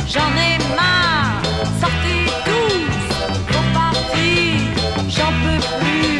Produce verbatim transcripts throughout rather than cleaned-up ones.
j'en ai marre. Sortez tous, faut partir, j'en peux plus.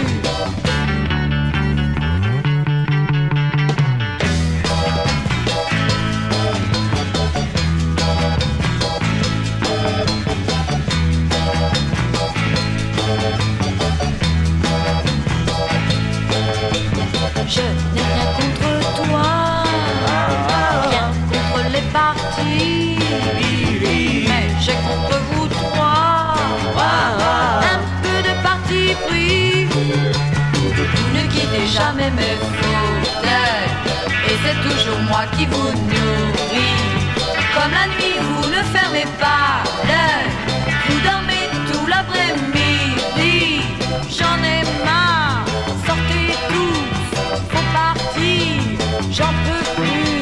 Je n'ai rien contre toi, rien contre les partis, mais j'ai contre vous trois un peu de parti pris. Vous ne quittez jamais mes fauteuils, et c'est toujours moi qui vous nourris. Comme la nuit, vous ne fermez pas l'œil, vous dormez tout l'après-midi. J'en ai marre, sortez tous, faut partir, j'en peux plus.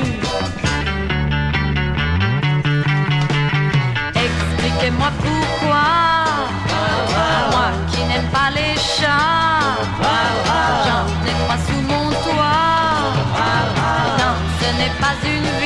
Expliquez-moi pourquoi, moi qui n'aime pas les chats, j'en ai trois sous mon toit. Non, ce n'est pas une